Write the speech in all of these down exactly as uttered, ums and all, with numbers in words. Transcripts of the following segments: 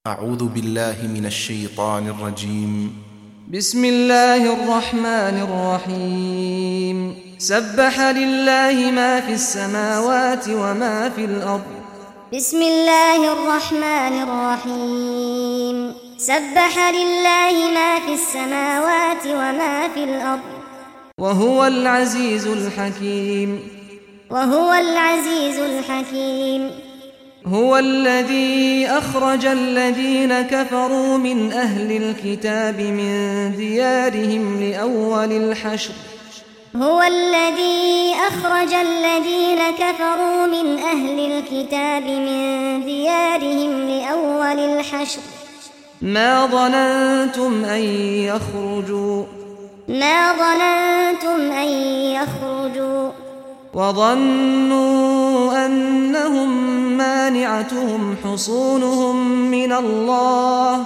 أعوذ بالله من الشيطان الرجيم. بسم الله الرحمن الرحيم. سبح لله ما في السماوات وما في الأرض. بسم الله الرحمن الرحيم. سبح لله ما في السماوات وما في الأرض. وهو العزيز الحكيم. وهو العزيز الحكيم. هو الذي أخرج الذين كفروا من أهل الكتاب من ديارهم لأول الحشر. هو الذي أخرج الذين كفروا من أهل الكتاب من ديارهم لأول الحشر. ما ظننتم أن يخرجوا ما ظننتم أن يخرجوا وظنوا أنهم مانعتهم حصونهم من الله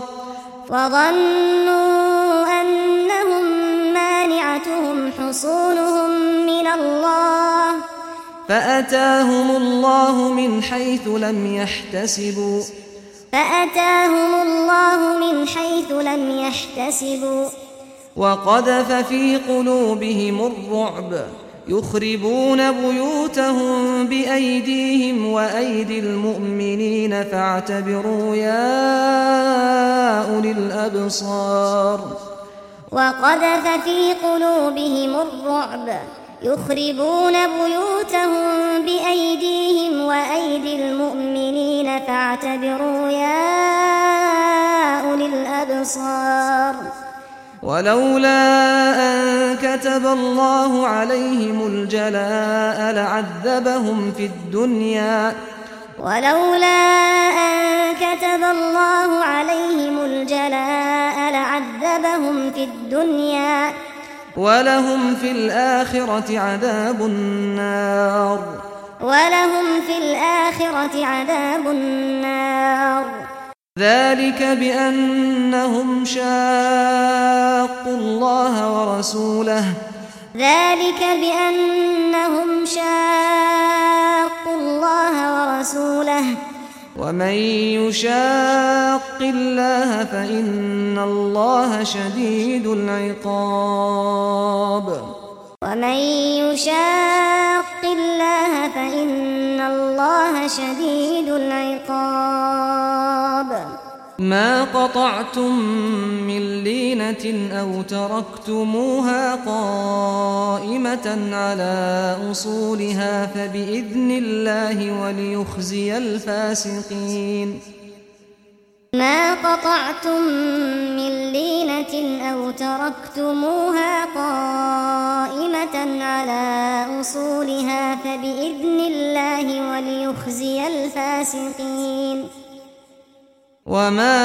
وظنوا أنهم مانعتهم حصونهم من الله فأتاهم الله من حيث لم يحتسبوا فأتاهم الله من حيث لم يحتسبوا وقذف في قلوبهم الرعب يخربون بيوتهم بأيديهم وأيدي المؤمنين فاعتبروا يا أولي الأبصار. وقذف في قلوبهم الرعب يخربون بيوتهم بأيديهم وأيدي المؤمنين فاعتبروا يا أولي الأبصار. ولولا أن كتب الله عليهم الجلاء لعذبهم في الدنيا ولولا أن كتب الله عليهم الجلاء لعذبهم في الدنيا ولهم في الآخرة عذاب النار ولهم في الآخرة عذاب النار. ذلك بأنهم شاقوا الله ورسوله ذلك بأنهم شاقوا الله ورسوله ومن يشاق الله فإن الله شديد العقاب ومن يشاق الله فإن الله شديد العقاب. ما قطعتم من لينة أو تركتموها قائمة على أصولها فبإذن الله وليخزي الفاسقين. ما قطعتم من لينة أو تركتموها قائمة على أصولها فبإذن الله وليخزي الفاسقين. وما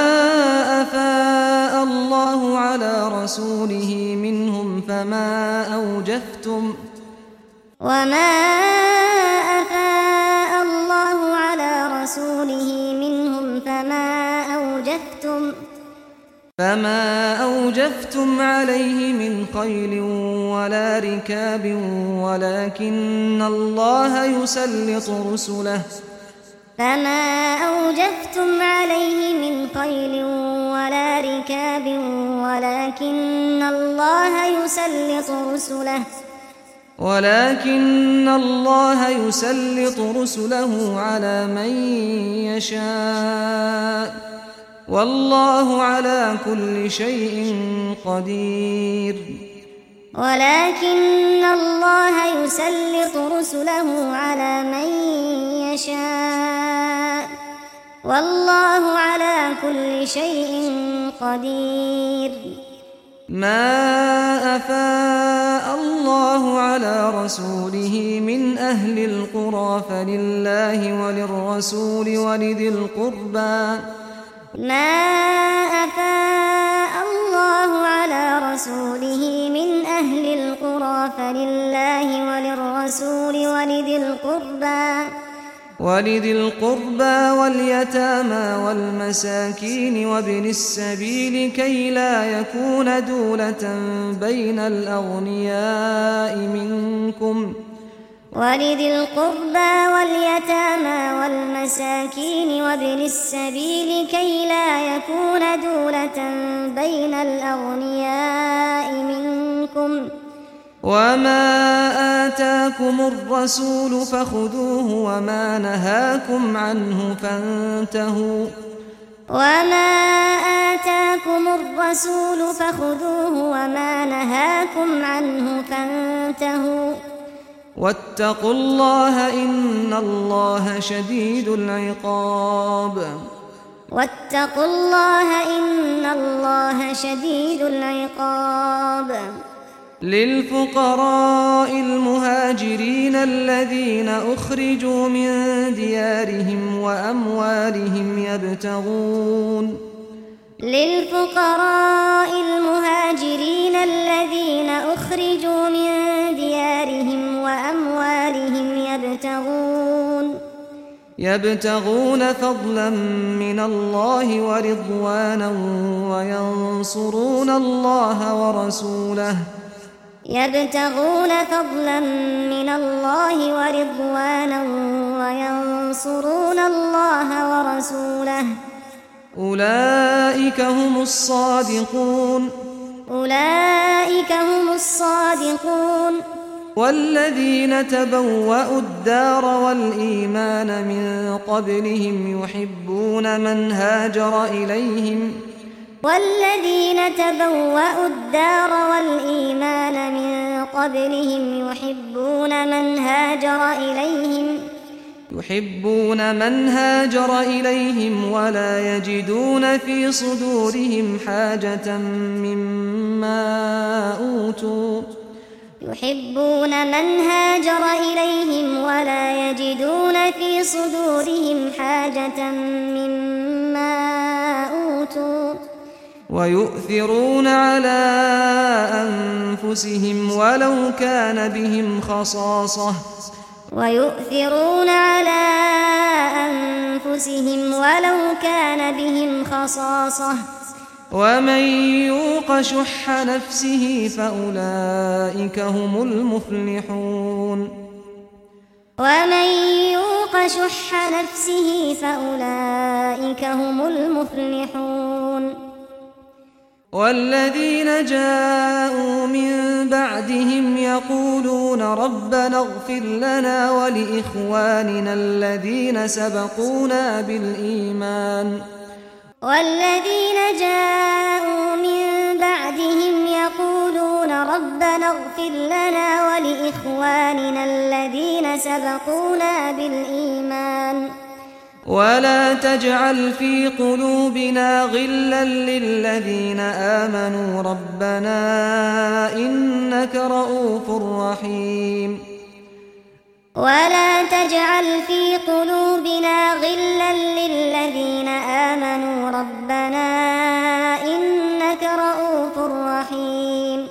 أفاء الله على رسوله منهم فما أوجفتم وما أفاء الله على رسوله منهم فما أوجفتم فما أوجفتم عليه من خيل ولا ركاب ولكن الله يسلط رسله فما أوجفتم عليه من خيل ولا ركاب ولكن الله يسلط رسله ولكن الله يسلط رسله على من يشاء والله على كل شيء قدير. ولكن الله يسلط رسله على من يشاء والله على كل شيء قدير. ما أفاء الله على رسوله من أهل القرى فلله وللرسول ولذي القربى ما أفاء الله على رسوله من أهل القرى فلله وللرسول ولذي القربى ولذي القربى واليتامى والمساكين وابن السبيل كي لا يكون دولة بين الأغنياء منكم ولذي القربى واليتامى والمساكين وابن السبيل كي لا يكون دولة بين الأغنياء منكم وما آتاكم الرسول فخذوه وما نهاكم عنه فانتهوا وما آتاكم الرسول فخذوه وما نهاكم عنه فانتهوا واتقوا الله إن الله شديد العقاب واتقوا الله إن الله شديد العقاب للفقراء المهاجرين الذين أخرجوا من ديارهم وأموالهم يبتغون للفقراء المهاجرين الذين أخرجوا من ديارهم وأموالهم يبتغون يبتغون فضلا من الله ورضوانا وينصرون الله ورسوله يبتغون فضلا من الله ورضوانا وينصرون الله ورسوله أولئك هم الصادقون أولئك هم الصادقون والذين تبوأوا الدار والإيمان من قبلهم يحبون من هاجر إليهم والذين تبوأوا الدار والإيمان من قبلهم يحبون من هاجر إليهم يحبون من هاجر إليهم ولا يجدون في صدورهم حاجة مما أوتوا يحبون من هاجر إليهم ولا يجدون في صدورهم حاجة مما أوتوا ويؤثرون على أنفسهم ولو كان بهم خصاصة ويؤثرون على أنفسهم ولو كان بهم خصاصة ومن يوق شح نفسه فأولئك هم المفلحون ومن يوق شح نفسه فأولئك هم المفلحون والذين جاءوا من بعدهم يقولون ربنا اغفر لنا ولإخواننا الذين سبقونا بالإيمان والذين جاءوا من بعدهم يقولون ربنا اغفر لنا ولإخواننا الذين سبقونا بالإيمان ولا تجعل في قلوبنا غلا للذين آمنوا ربنا إنك رؤوف رحيم ولا تجعل في قلوبنا غلا للذين آمنوا ربنا إنك رؤوف رحيم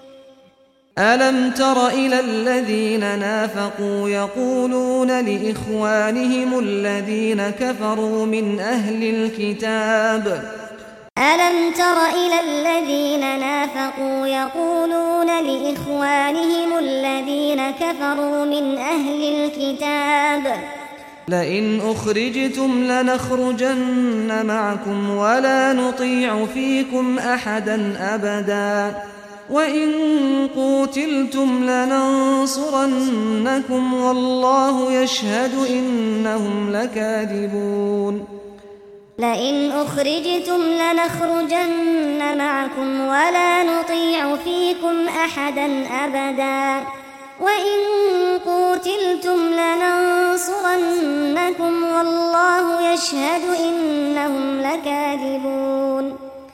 ألم تر إلى الذين نافقوا يقولون لإخوانهم الذين كفروا من أهل الكتاب ألم تر إلى الذين نافقوا يقولون لإخوانهم الذين كفروا من أهل الكتاب لئن أخرجتم لنخرجن معكم ولا نطيع فيكم أحدا أبدا وإن قوتلتم لننصرنكم والله يشهد إنهم لكاذبون لئن أخرجتم لنخرجن معكم ولا نطيع فيكم أحدا أبدا وإن قوتلتم لننصرنكم والله يشهد إنهم لكاذبون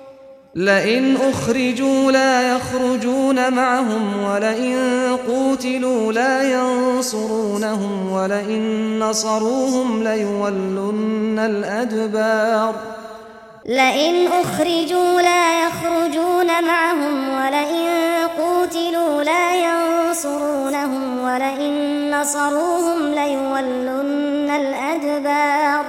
لئن أخرجوا لا يخرجون معهم ولئن قوتلوا لا ينصرونهم ولئن نصروهم ليولن الأدبار لئن أخرجوا لا يخرجون معهم ولئن قوتلوا لا ينصرونهم ولئن نصروهم ليولن الأدبار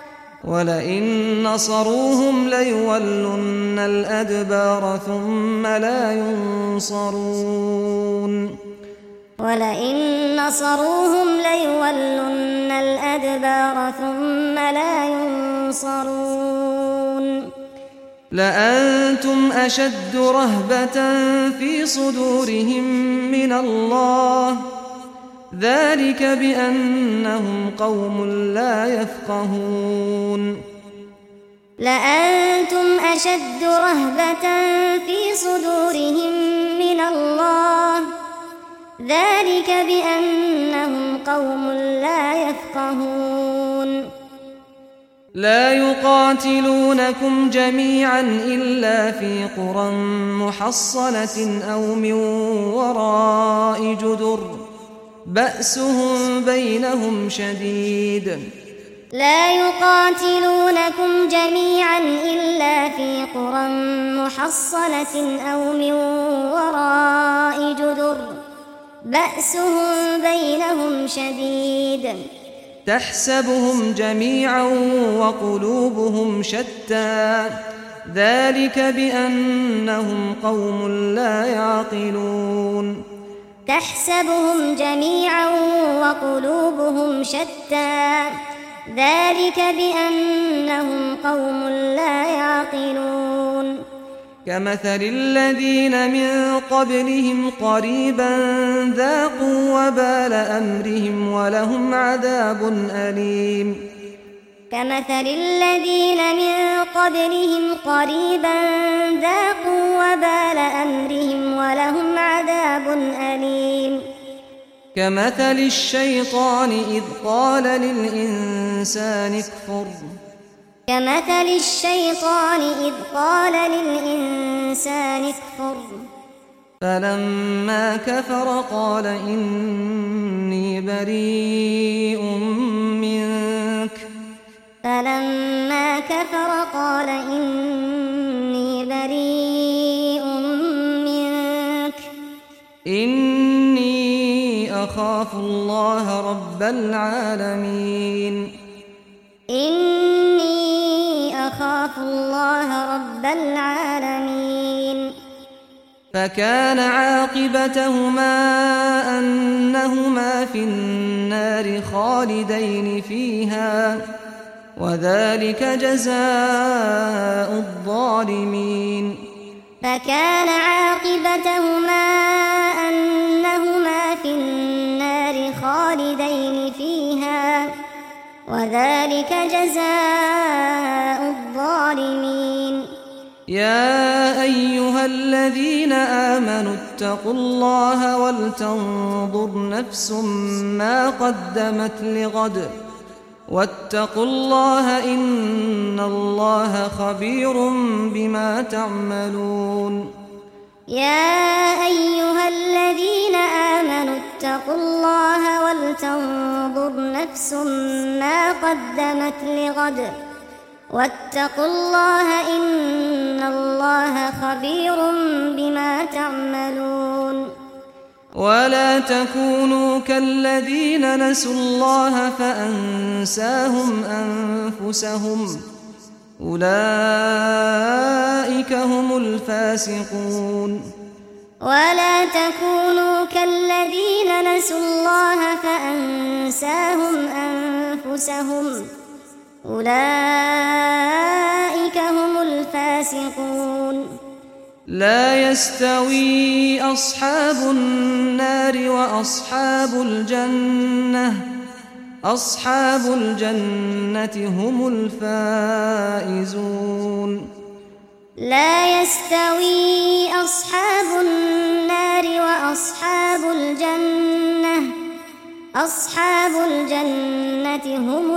ولئن نصروهم ليولن الأدبار ثم لا ينصرون ولئن نصروهم ليولن الأدبار ثم لا ينصرون لأنتم أشد رهبة في صدورهم من الله ذلك بأنهم قوم لا يفقهون لأنتم أشد رهبة في صدورهم من الله ذلك بأنهم قوم لا يفقهون لا يقاتلونكم جميعا إلا في قرى محصنة أو من وراء جدر بأسهم بينهم شديد لا يقاتلونكم جميعا إلا في قرى محصنة أو من وراء جدر بأسهم بينهم شديد تحسبهم جميعا وقلوبهم شتى ذلك بأنهم قوم لا يعقلون تحسبهم جميعا وقلوبهم شتى ذلك بأنهم قوم لا يعقلون كمثل الذين من قبلهم قريبا ذاقوا وبال أمرهم ولهم عذاب أليم كمثل الذين من قبلهم قريبا ذاقوا وبال أمرهم ولهم عذاب أليم كمثل الشيطان إذ قال للإنسان اكفر كمثل الشيطان إذ قال للإنسان اكفر فلما كفر قال إني بريء منك فلما كفر قال إني بريء منك إني أخاف الله رب العالمين إني أخاف الله رب العالمين فكان عاقبتهما أنهما في النار خالدين فيها وذلك جزاء الظالمين فكان عاقبتهما أنهما في النار خالدين فيها وذلك جزاء الظالمين يا أيها الذين آمنوا اتقوا الله ولتنظر نفس ما قدمت لغد واتقوا الله إن الله خبير بما تعملون يا أيها الذين آمنوا اتقوا الله ولتنظر نفس ما قدمت لغد واتقوا الله إن الله خبير بما تعملون ولا تكونوا كالذين نسوا الله فأنساهم أنفسهم أولئك هم الفاسقون ولا تكونوا كالذين نسوا الله فأنساهم أنفسهم أولئك هم الفاسقون لا يستوي أصحاب النار وأصحاب الجنة أصحاب الجنة هم الفائزون لا يستوي أصحاب النار وأصحاب الجنة أصحاب الجنة هم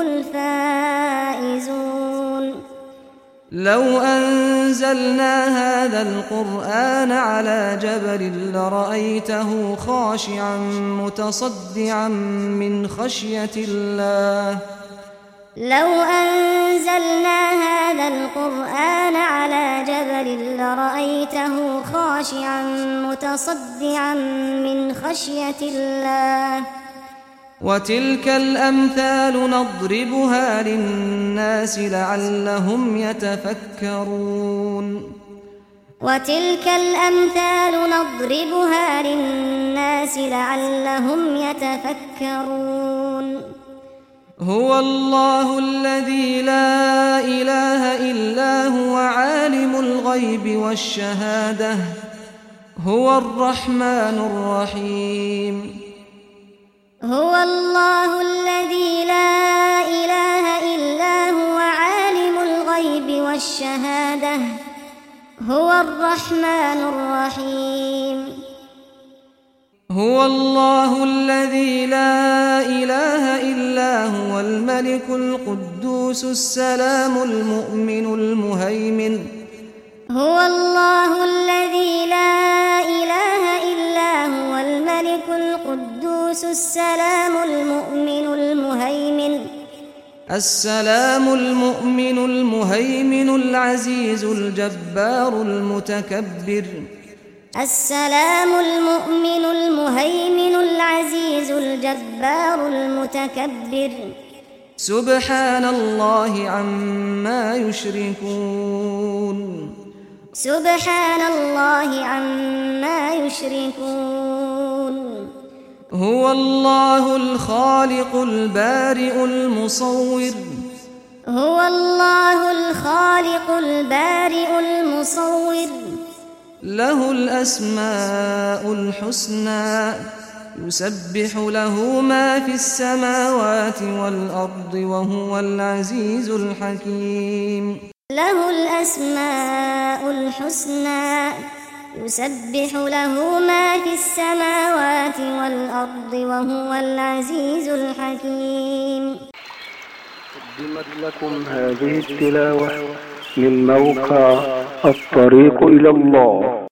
الفائزون لو أنزلنا هذا القرآن على جبل لرأيته خاشعا متصدعا من خشية الله لو أنزلنا هذا القرآن على جبل لرأيته خاشعا متصدعا من خشية الله وتلك الأمثال نضربها للناس لعلهم يتفكرون وتلك الأمثال نضربها للناس لعلهم يتفكرون هو الله الذي لا إله إلا هو عالم الغيب والشهادة هو الرحمن الرحيم هو الله الذي لا إله إلا هو عالم الغيب والشهادة هو الرحمن الرحيم هو الله الذي لا إله إلا هو الملك القدوس السلام المؤمن المهيمن هو الله الذي لا إله إلا هو الملك القدوس السلام المؤمن المهيمن السلام المؤمن المهيمن العزيز الجبار المتكبر السلام المؤمن المهيمن العزيز الجبار المتكبر سبحان الله عما يشركون سبحان الله عما يشركون هو الله الخالق البارئ المصور هو الله الخالق البارئ المصور له الأسماء الحسنى يسبح له ما في السماوات والأرض وهو العزيز الحكيم له الأسماء الحسنى يسبح له ما في السماوات والأرض وهو العزيز الحكيم. قدمت لكم هذه التلاوة من موقع الطريق إلى الله.